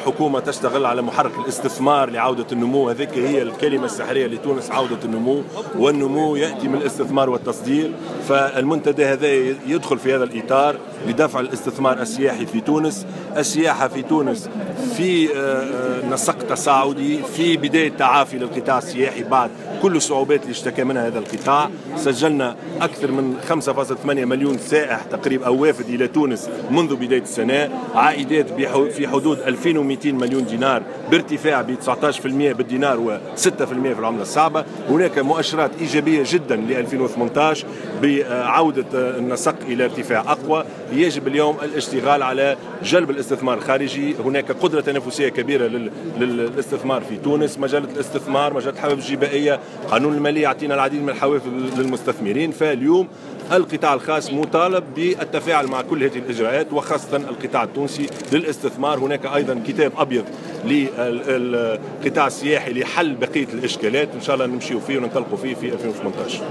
الحكومة تشتغل على محرك الاستثمار لعودة النمو. هذيك هي الكلمة السحرية لتونس، عودة النمو، والنمو يأتي من الاستثمار والتصدير. فالمنتدى هذا يدخل في هذا الإطار لدفع الاستثمار السياحي في تونس. السياحة في تونس في نسق تصاعدي، في بداية تعافي للقطاع السياحي بعد كل الصعوبات اللي اشتكى منها هذا القطاع. سجلنا أكثر من 5.8 مليون سائح تقريبا أو وافد إلى تونس منذ بداية السنة، عائدات في حدود 2200 مليون دينار بارتفاع ب 19% بالدينار و6% في العملة الصعبة. هناك مؤشرات إيجابية جدا ل 2018 بعودة النسق إلى ارتفاع أقوى. يجب اليوم الاشتغال على جلب الاستثمار الخارجي. هناك قدرة تنافسية كبيرة للاستثمار في تونس، مجالة الاستثمار، مجالة الحوافز الجبائية، قانون المالية يعطينا العديد من الحوافز للمستثمرين. فاليوم القطاع الخاص مطالب بالتفاعل مع كل هذه الإجراءات، وخاصة القطاع التونسي للاستثمار. هناك أيضا كتاب أبيض للقطاع السياحي لحل بقية الإشكالات، إن شاء الله نمشيو فيه وننطلقوا فيه في 2018.